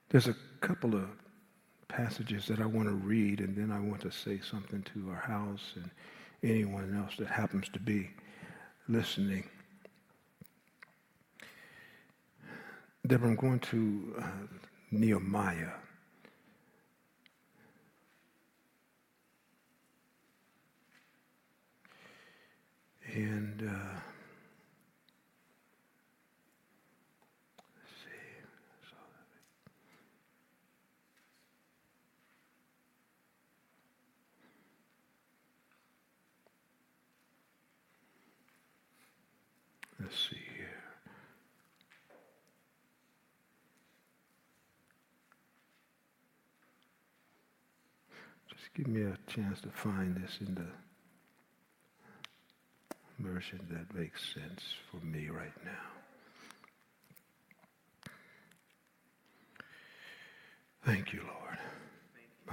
There's a couple of passages that I want to read, and then I want to say something to our house and anyone else that happens to be listening. Deborah, I'm going to Nehemiah. And let's see. Let's see here. Just give me a chance to find this in the version that makes sense for me right now. Thank you, Lord. My.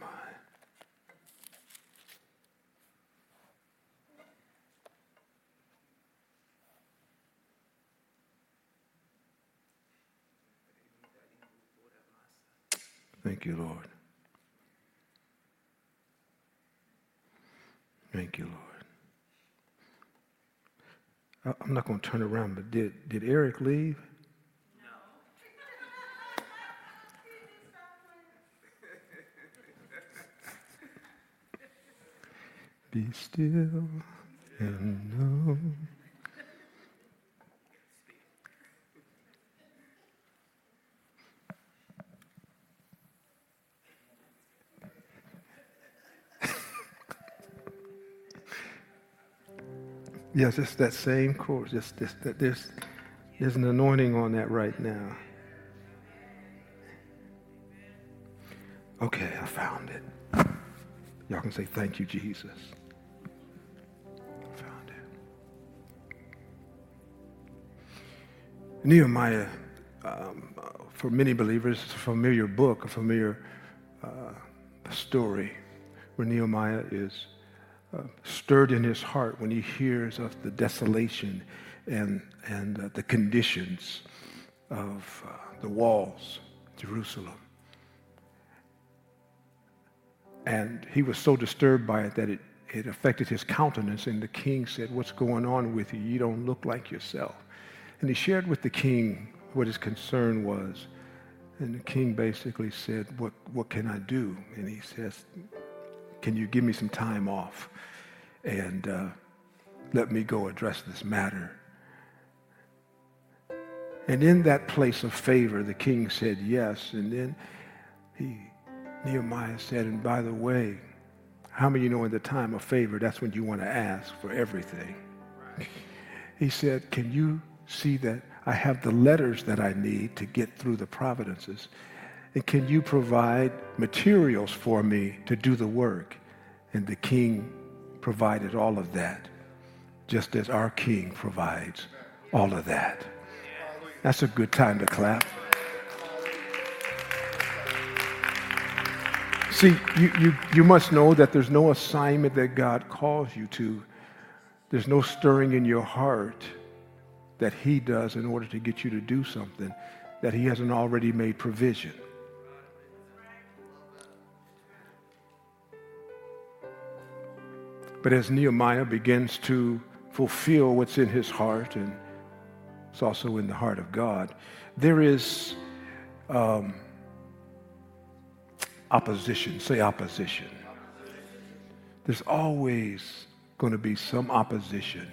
Thank you, Lord. Thank you, Lord. I'm not going to turn around, but did Eric leave? No. Be still and know. Yes, it's that same chorus. There's an anointing on that right now. Okay, I found it. Y'all can say, thank you, Jesus. I found it. Nehemiah, for many believers, it's a familiar book, a familiar story where Nehemiah is stirred in his heart when he hears of the desolation and the conditions of the walls of Jerusalem. And he was so disturbed by it that it affected his countenance, and the king said, "What's going on with you? You don't look like yourself." And he shared with the king what his concern was. And the king basically said, what can I do? And he says, can you give me some time off and let me go address this matter? And in that place of favor, the king said yes. And then Nehemiah said, and by the way, how many of you know in the time of favor, that's when you want to ask for everything? Right. He said, can you see that I have the letters that I need to get through the providences? And can you provide materials for me to do the work? And the king provided all of that, just as our king provides all of that. That's a good time to clap. See, you must know that there's no assignment that God calls you to. There's no stirring in your heart that he does in order to get you to do something that he hasn't already made provision. But as Nehemiah begins to fulfill what's in his heart, and it's also in the heart of God, there is opposition. Say opposition. There's always going to be some opposition.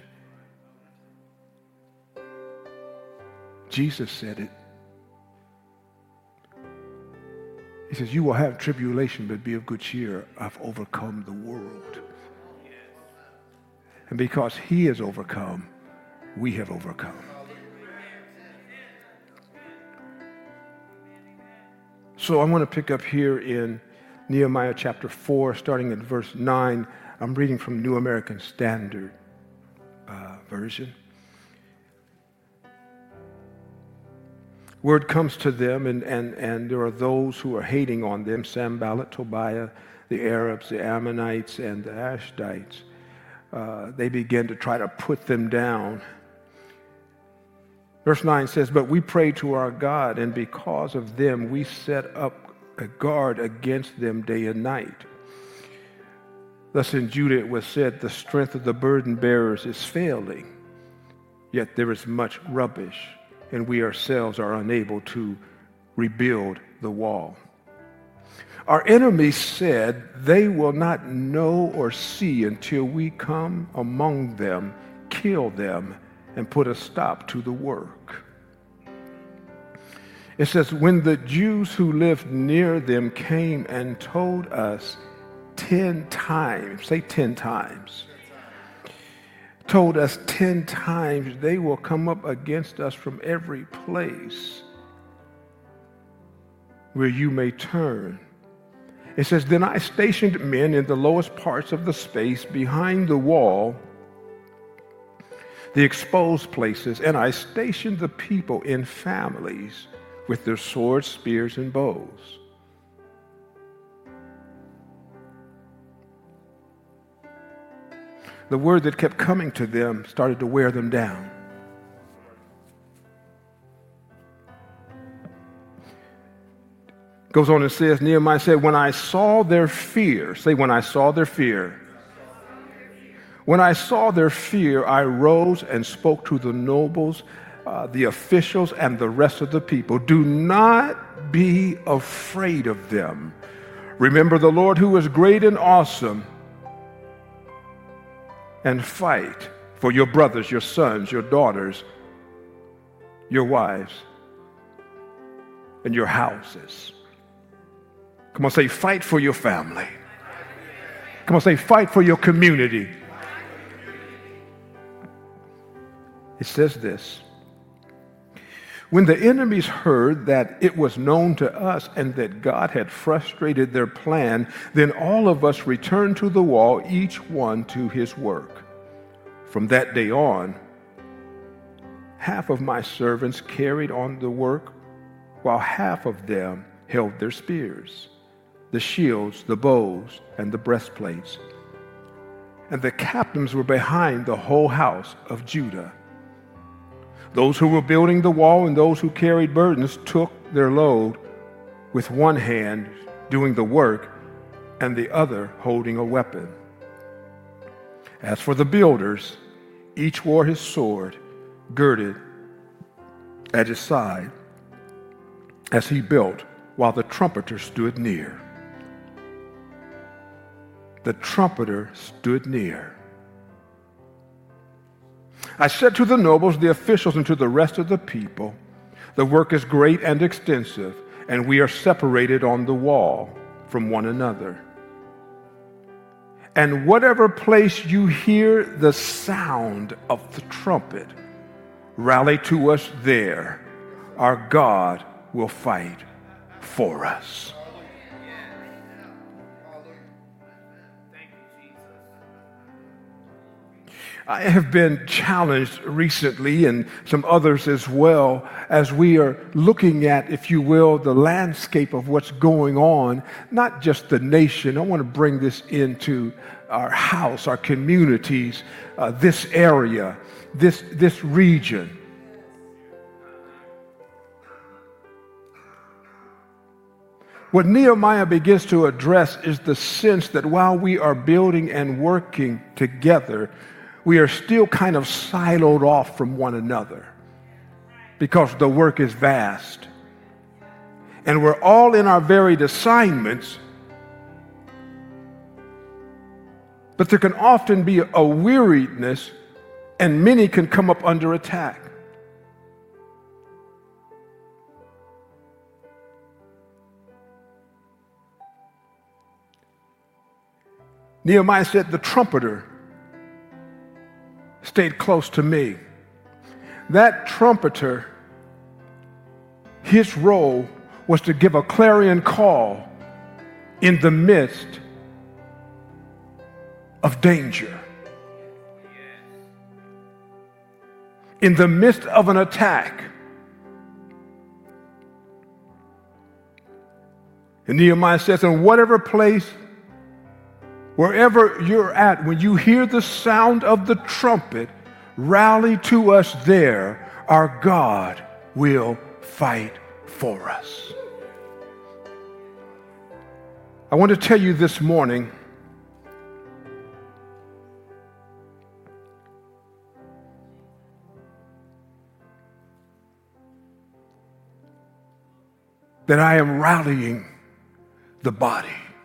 Jesus said it. He says, you will have tribulation, but be of good cheer. I've overcome the world. And because he has overcome, we have overcome. So I want to pick up here in Nehemiah chapter 4, starting at verse 9. I'm reading from New American Standard Version. Word comes to them, and there are those who are hating on them, Sanballat, Tobiah, the Arabs, the Ammonites, and the Ashdites. They begin to try to put them down. Verse 9 says, but we pray to our God, and because of them we set up a guard against them day and night. Thus in Judah it was said, the strength of the burden bearers is failing, yet there is much rubbish, and we ourselves are unable to rebuild the wall. Our enemies said they will not know or see until we come among them, kill them, and put a stop to the work. It says, when the Jews who lived near them came and told us 10 times, say 10 times, told us 10 times they will come up against us from every place where you may turn. It says, then I stationed men in the lowest parts of the space behind the wall, the exposed places, and I stationed the people in families with their swords, spears, and bows. The word that kept coming to them started to wear them down. Goes on and says, Nehemiah said, when I saw their fear, say when I saw their fear. When I saw their fear, I rose and spoke to the nobles, the officials, and the rest of the people. Do not be afraid of them. Remember the Lord who is great and awesome, and fight for your brothers, your sons, your daughters, your wives, and your houses. Come on, say fight for your family. Come on, say fight for your community. It says this, when the enemies heard that it was known to us and that God had frustrated their plan, then all of us returned to the wall, each one to his work. From that day on, half of my servants carried on the work, while half of them held their spears, the shields, the bows, and the breastplates. And the captains were behind the whole house of Judah. Those who were building the wall and those who carried burdens took their load with one hand doing the work and the other holding a weapon. As for the builders, each wore his sword girded at his side as he built, while the trumpeter stood near. The trumpeter stood near. I said to the nobles, the officials, and to the rest of the people, the work is great and extensive, and we are separated on the wall from one another. And whatever place you hear the sound of the trumpet, rally to us there. Our God will fight for us. I have been challenged recently, and some others as well, as we are looking at, if you will, the landscape of what's going on, not just the nation. I want to bring this into our house, our communities, this area, this region. What Nehemiah begins to address is the sense that while we are building and working together, we are still kind of siloed off from one another because the work is vast. And we're all in our varied assignments, but there can often be a weariness, and many can come up under attack. Nehemiah said, the trumpeter stayed close to me. That trumpeter, his role was to give a clarion call in the midst of danger, in the midst of an attack. And Nehemiah says, in whatever place, wherever you're at, when you hear the sound of the trumpet, rally to us there. our God will fight for us. I want to tell you this morning that I am rallying the body.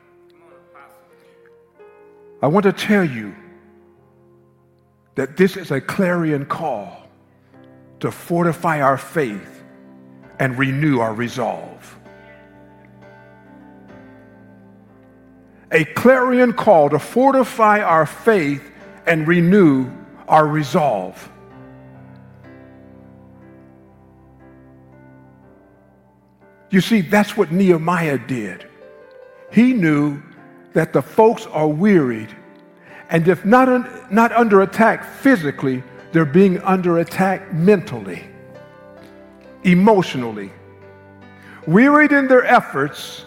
I want to tell you that this is a clarion call to fortify our faith and renew our resolve. A clarion call to fortify our faith and renew our resolve. You see, that's what Nehemiah did. He knew that the folks are wearied, and if not under attack physically, they're being under attack mentally, emotionally, wearied in their efforts,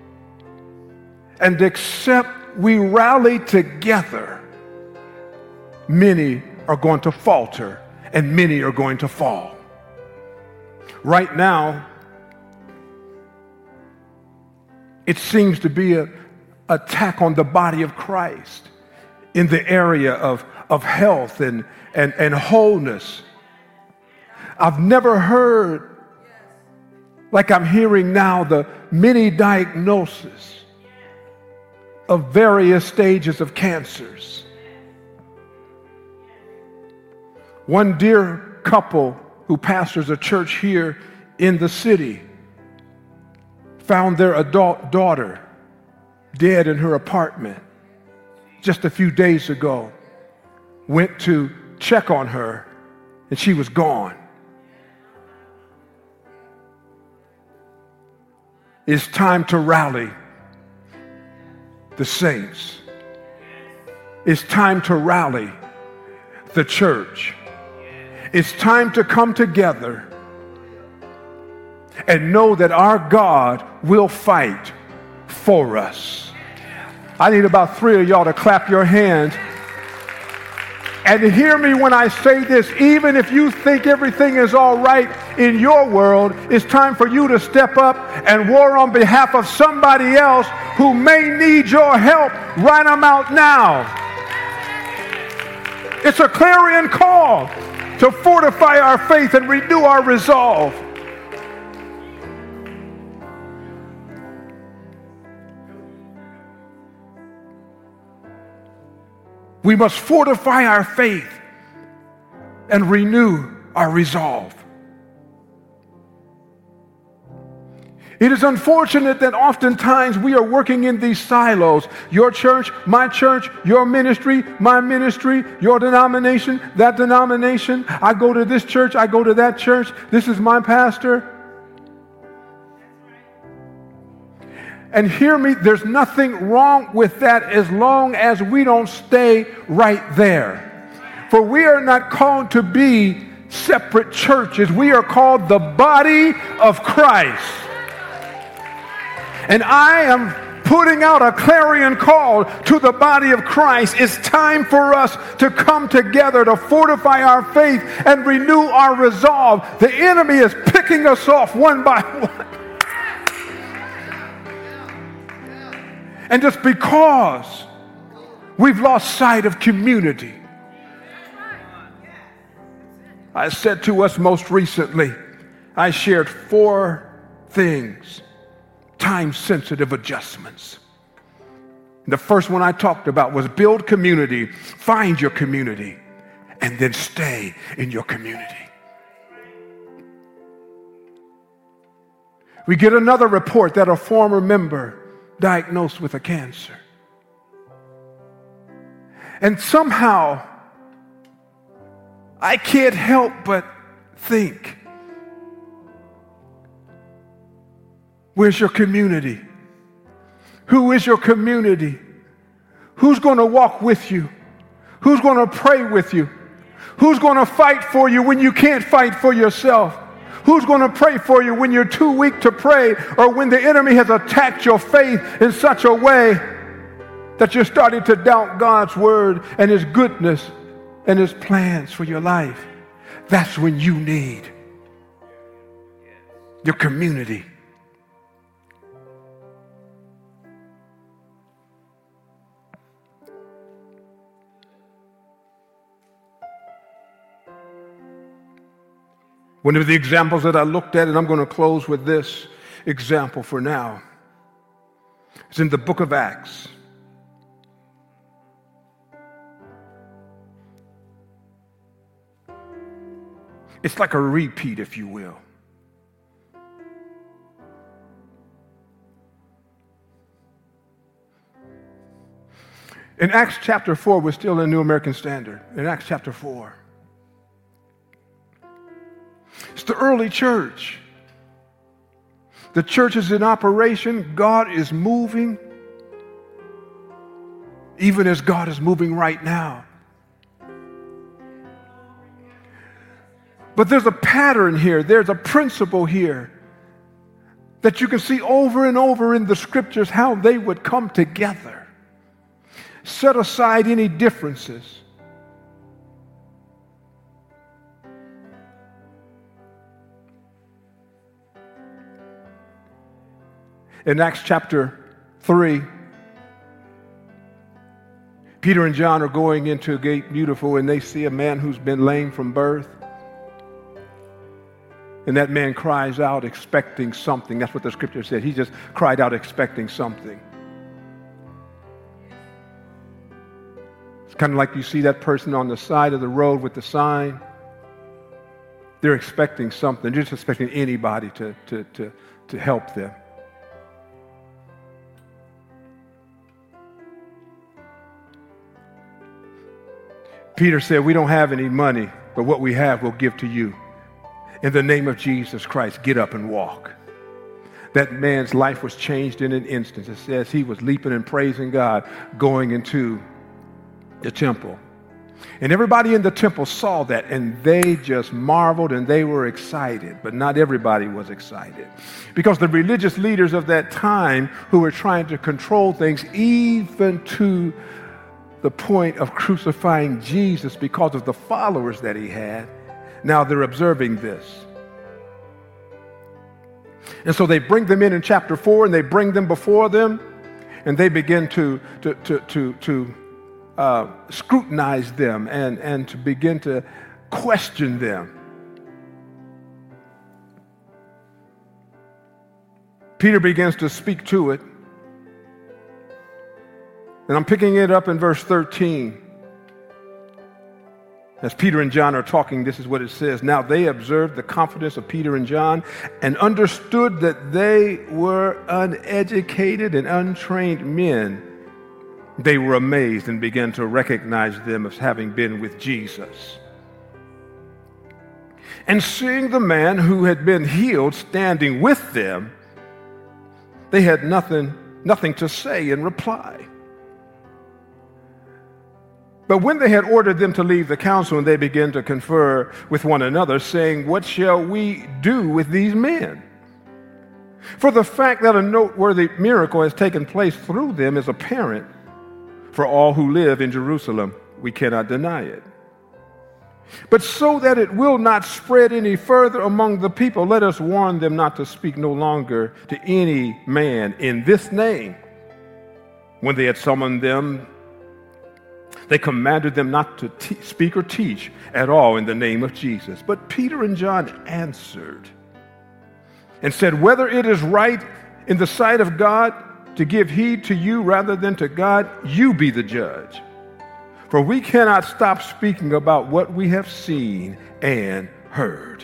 and except we rally together, many are going to falter and many are going to fall. Right now, it seems to be an attack on the body of Christ in the area of health and wholeness. I've never heard, like I'm hearing now, the many diagnoses of various stages of cancers. One dear couple who pastors a church here in the city found their adult daughter dead in her apartment just a few days ago. Went to check on her, and she was gone. It's time to rally the saints. It's time to rally the church. It's time to come together and know that our God will fight for us. I need about 3 of y'all to clap your hands and hear me when I say this. Even if you think everything is all right in your world, it's time for you to step up and war on behalf of somebody else who may need your help. Write them out now. It's a clarion call to fortify our faith and renew our resolve. We must fortify our faith and renew our resolve. It is unfortunate that oftentimes we are working in these silos. Your church, your ministry, my ministry, your denomination, that denomination. I go to this church, I go to that church. This is my pastor. And hear me, there's nothing wrong with that as long as we don't stay right there. For we are not called to be separate churches. We are called the body of Christ. And I am putting out a clarion call to the body of Christ. It's time for us to come together to fortify our faith and renew our resolve. The enemy is picking us off one by one. And just because we've lost sight of community. I said to us most recently, I shared 4 things, time-sensitive adjustments. The first one I talked about was build community, find your community, and then stay in your community. We get another report that a former member diagnosed with a cancer. And somehow, I can't help but think, where's your community? Who is your community? Who's going to walk with you? Who's going to pray with you? Who's going to fight for you when you can't fight for yourself? Who's going to pray for you when you're too weak to pray, or when the enemy has attacked your faith in such a way that you're starting to doubt God's word and his goodness and his plans for your life? That's when you need your community. One of the examples that I looked at, and I'm going to close with this example for now, is in the book of Acts. It's like a repeat, if you will. In Acts chapter 4, we're still in New American Standard. In Acts chapter 4. It's the early church. The church is in operation. God is moving, even as God is moving right now. But there's a pattern here. There's a principle here that you can see over and over in the scriptures, how they would come together, set aside any differences. In Acts chapter 3, Peter and John are going into Gate Beautiful, and they see a man who's been lame from birth. And that man cries out expecting something. That's what the scripture said. He just cried out expecting something. It's kind of like you see that person on the side of the road with the sign. They're expecting something. They're just expecting anybody to help them. Peter said, we don't have any money, but what we have we'll give to you. In the name of Jesus Christ, get up and walk. That man's life was changed in an instant. It says he was leaping and praising God, going into the temple. And everybody in the temple saw that, and they just marveled and they were excited. But not everybody was excited, because the religious leaders of that time, who were trying to control things, even to the point of crucifying Jesus because of the followers that he had, now they're observing this. And so they bring them in chapter 4, and they bring them before them, and they begin to scrutinize them and to begin to question them. Peter begins to speak to it. And I'm picking it up in verse 13. As Peter and John are talking, this is what it says. Now they observed the confidence of Peter and John and understood that they were uneducated and untrained men. They were amazed and began to recognize them as having been with Jesus. And seeing the man who had been healed standing with them, they had nothing to say in reply. But when they had ordered them to leave the council, and they began to confer with one another, saying, what shall we do with these men? For the fact that a noteworthy miracle has taken place through them is apparent for all who live in Jerusalem. We cannot deny it. But so that it will not spread any further among the people, let us warn them not to speak no longer to any man in this name. When they had summoned them, they commanded them not to speak or teach at all in the name of Jesus. But Peter and John answered and said, whether it is right in the sight of God to give heed to you rather than to God, you be the judge. For we cannot stop speaking about what we have seen and heard.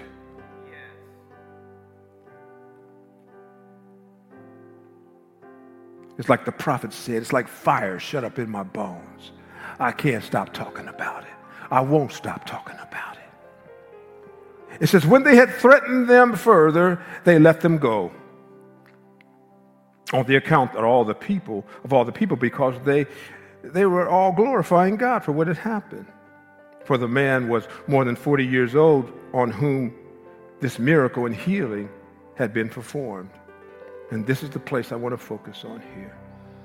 It's like the prophet said, it's like fire shut up in my bones. I can't stop talking about it. I won't stop talking about it. It says, when they had threatened them further, they let them go on the account of all the people, because they were all glorifying God for what had happened. For the man was more than 40 years old on whom this miracle and healing had been performed. And this is the place I want to focus on here.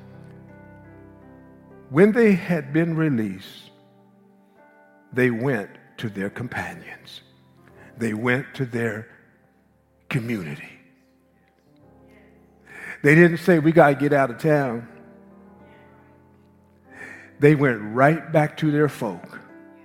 When they had been released, they went to their companions. They went to their community. They didn't say, we got to get out of town. They went right back to their folk.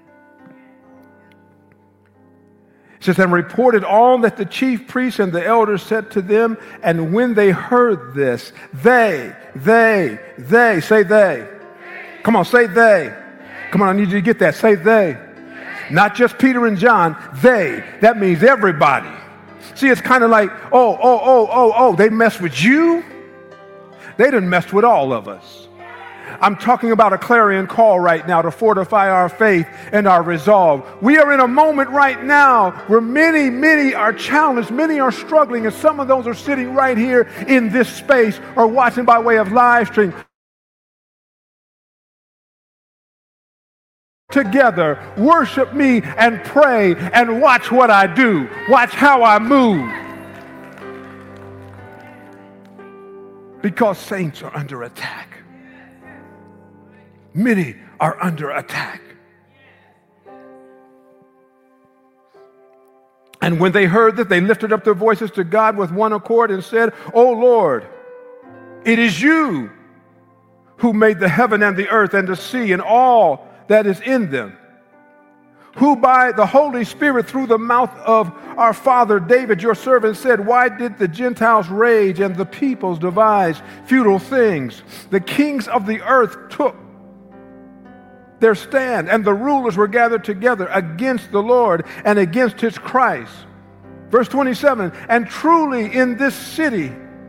It says, and reported all that the chief priests and the elders said to them. And when they heard this, they, say they. Come on, say they. Come on, I need you to get that. Say they. Not just Peter and John, they. That means everybody. See, it's kind of like, they mess with you. They didn't mess with all of us. I'm talking about a clarion call right now to fortify our faith and our resolve. We are in a moment right now where many are challenged, many are struggling, and some of those are sitting right here in this space or watching by way of live stream. Together, worship me and pray and watch what I do. Watch how I move. Because saints are under attack. Many are under attack. And when they heard that, they lifted up their voices to God with one accord and said, O Lord, it is you who made the heaven and the earth and the sea and all that is in them, who by the Holy Spirit through the mouth of our father David, your servant, said, why did the Gentiles rage and the peoples devise futile things? The kings of the earth took their stand, and the rulers were gathered together against the Lord and against his Christ. Verse 27, and truly in this city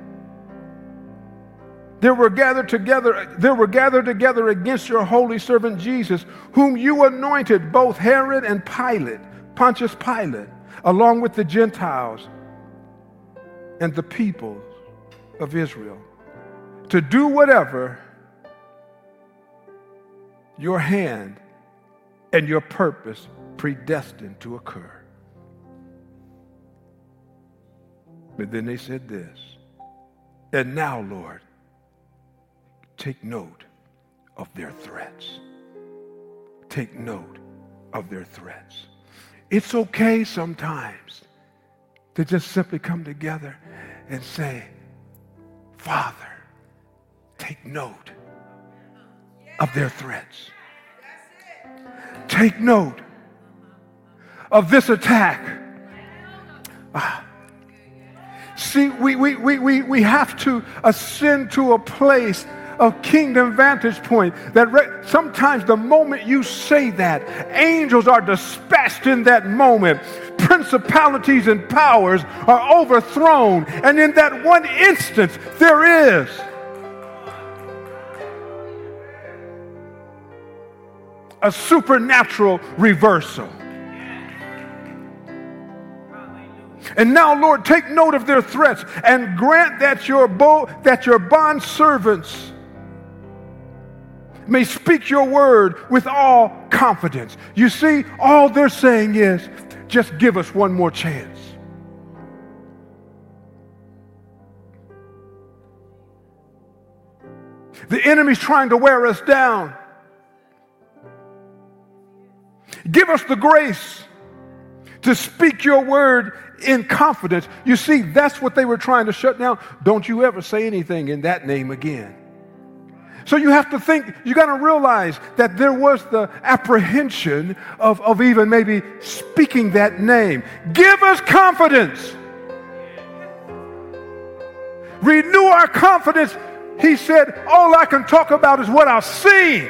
there were gathered together against your holy servant Jesus, whom you anointed, both Herod and Pontius Pilate, along with the Gentiles and the people of Israel, to do whatever your hand and your purpose predestined to occur. But then they said this, and now, Lord, take note of their threats. Take note of their threats. It's okay sometimes to just simply come together and say, Father, take note of their threats. Take note of this attack. See, we have to ascend to a place of kingdom vantage point that sometimes the moment you say that, angels are dispatched in that moment. Principalities and powers are overthrown. And in that one instance, there is a supernatural reversal. And now, Lord, take note of their threats and grant that your bond servants may speak your word with all confidence. You see, all they're saying is, just give us one more chance. The enemy's trying to wear us down. Give us the grace to speak your word in confidence. You see, that's what they were trying to shut down. Don't you ever say anything in that name again. So you have to think, you got to realize that there was the apprehension of even maybe speaking that name. Give us confidence. Renew our confidence. He said, all I can talk about is what I've seen.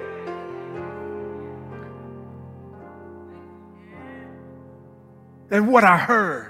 And what I heard.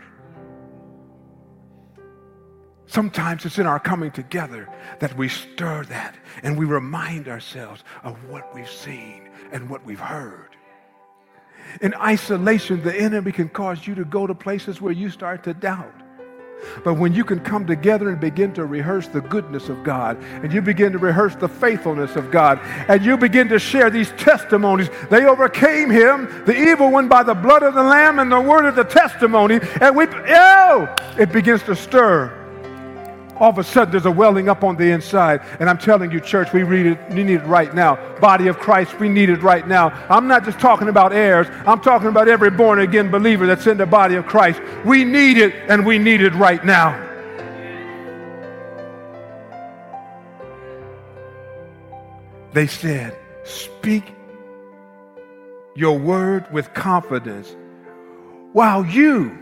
Sometimes it's in our coming together that we stir that and we remind ourselves of what we've seen and what we've heard. In isolation, the enemy can cause you to go to places where you start to doubt. But when you can come together and begin to rehearse the goodness of God, and you begin to rehearse the faithfulness of God, and you begin to share these testimonies, they overcame him, the evil one, by the blood of the Lamb and the word of the testimony, and it begins to stir all of a sudden there's a welling up on the inside. And I'm telling you, church, we need it right now. Body of Christ, we need it right now. I'm not just talking about heirs. I'm talking about every born-again believer that's in the body of Christ. We need it, and we need it right now. They said, speak your word with confidence while you,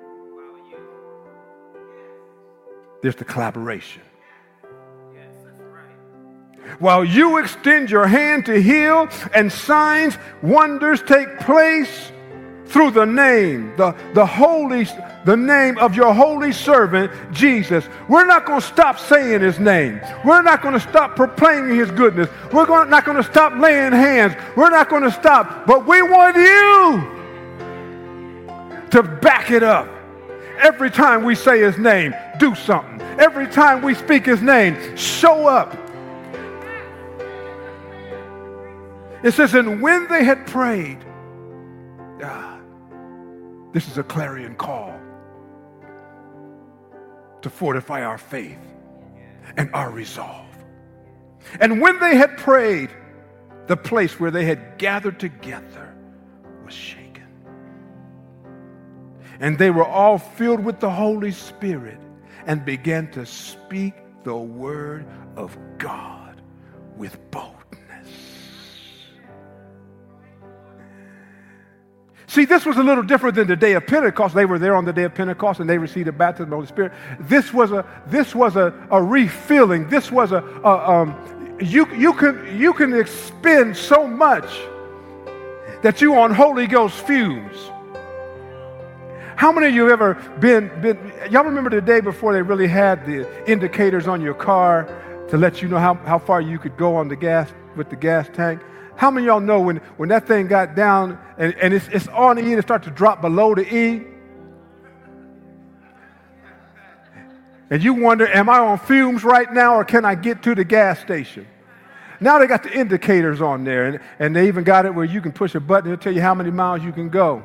there's the collaboration. Yes, that's right. While you extend your hand to heal and signs, wonders take place through the name, the name of your holy servant, Jesus. We're not going to stop saying his name. We're not going to stop proclaiming his goodness. We're not going to stop laying hands. We're not going to stop. But we want you to back it up. Every time we say his name, do something. Every time we speak his name, show up. It says, and when they had prayed, this is a clarion call to fortify our faith and our resolve. And when they had prayed, the place where they had gathered together was shaken. And they were all filled with the Holy Spirit and began to speak the word of God with boldness. See, this was a little different than the day of Pentecost. They were there on the day of Pentecost and they received the baptism of the Holy Spirit. This was a refilling. This was you can expend so much that you on Holy Ghost fumes. How many of you ever been y'all remember the day before they really had the indicators on your car to let you know how far you could go on the gas with the gas tank? How many of y'all know when that thing got down and it's on E and it starts to drop below the E? And you wonder, am I on fumes right now or can I get to the gas station? Now they got the indicators on there and they even got it where you can push a button and it'll tell you how many miles you can go.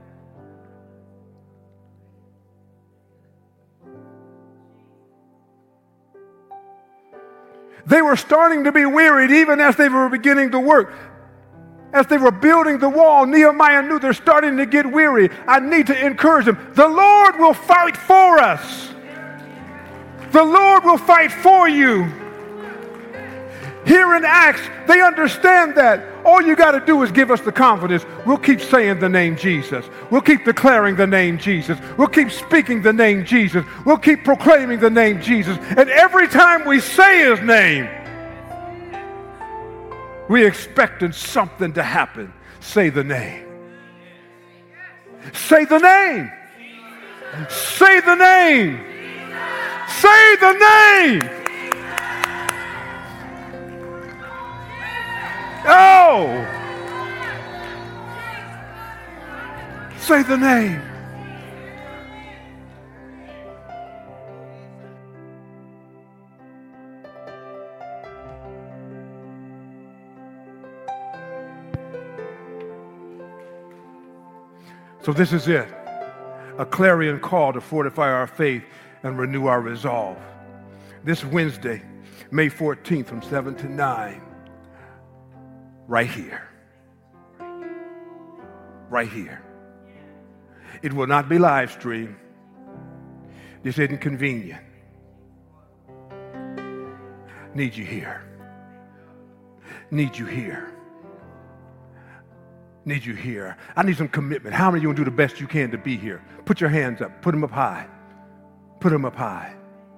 They were starting to be wearied even as they were beginning to work. As they were building the wall, Nehemiah knew they're starting to get weary. I need to encourage them. The Lord will fight for us. The Lord will fight for you. Here in Acts, they understand that. All you got to do is give us the confidence. We'll keep saying the name Jesus. We'll keep declaring the name Jesus. We'll keep speaking the name Jesus. We'll keep proclaiming the name Jesus. And every time we say his name, we expecting something to happen. Say the name. Say the name. Say the name. Say the name. Oh! Say the name. So this is it. A clarion call to fortify our faith and renew our resolve. This Wednesday, May 14th from 7 to 9. Right here. Right here. It will not be live streamed. This isn't convenient. Need you here. Need you here. Need you here. I need some commitment. How many of you will do the best you can to be here? Put your hands up. Put them up high. Put them up high.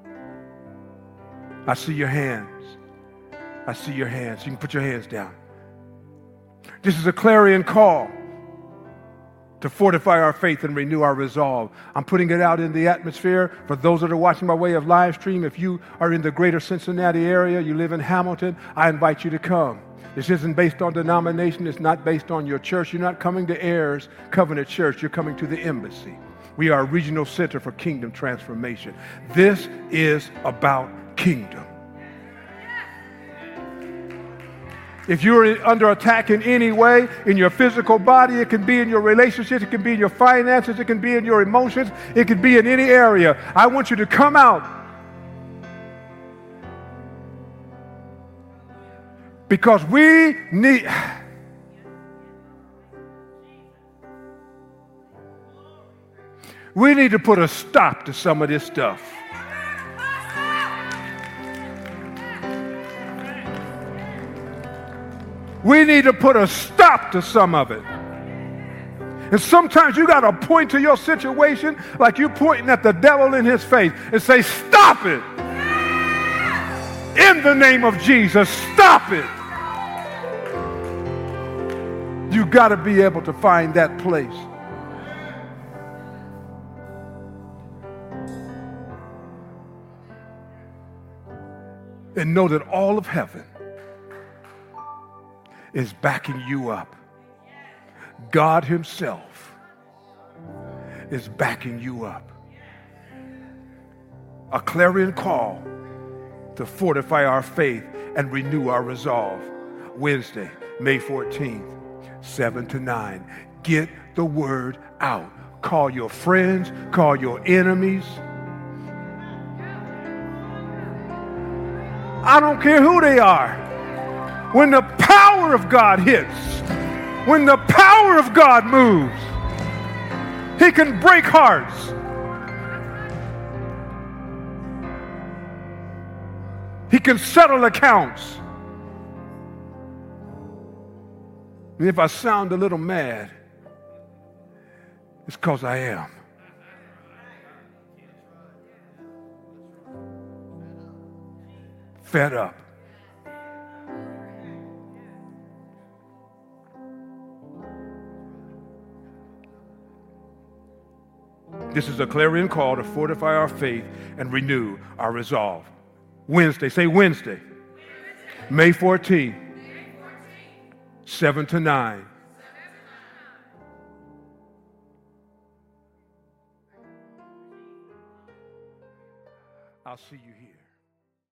I see your hands. I see your hands. You can put your hands down. This is a clarion call to fortify our faith and renew our resolve. I'm putting it out in the atmosphere for those that are watching by way of live stream. If you are in the greater Cincinnati area, you live in Hamilton, I invite you to come. This isn't based on denomination. It's not based on your church. You're not coming to Heirs Covenant Church. You're coming to the embassy. We are a regional center for kingdom transformation. This is about kingdom. If you're under attack in any way, in your physical body, it can be in your relationships, it can be in your finances, it can be in your emotions, it can be in any area. I want you to come out Because we need... We need to put a stop to some of this stuff. We need to put a stop to some of it. And sometimes you got to point to your situation like you're pointing at the devil in his face and say, stop it. In the name of Jesus, stop it. You got to be able to find that place. And know that all of heaven is backing you up. God himself is backing you up. A clarion call to fortify our faith and renew our resolve. Wednesday, May 14th, 7 to 9. Get the word out. Call your friends, call your enemies. I don't care who they are. When the power of God hits, when the power of God moves, he can break hearts. He can settle accounts. And if I sound a little mad, it's because I am. Fed up. This is a clarion call to fortify our faith and renew our resolve. Wednesday, say Wednesday. May 14th, 7 to 9. I'll see you.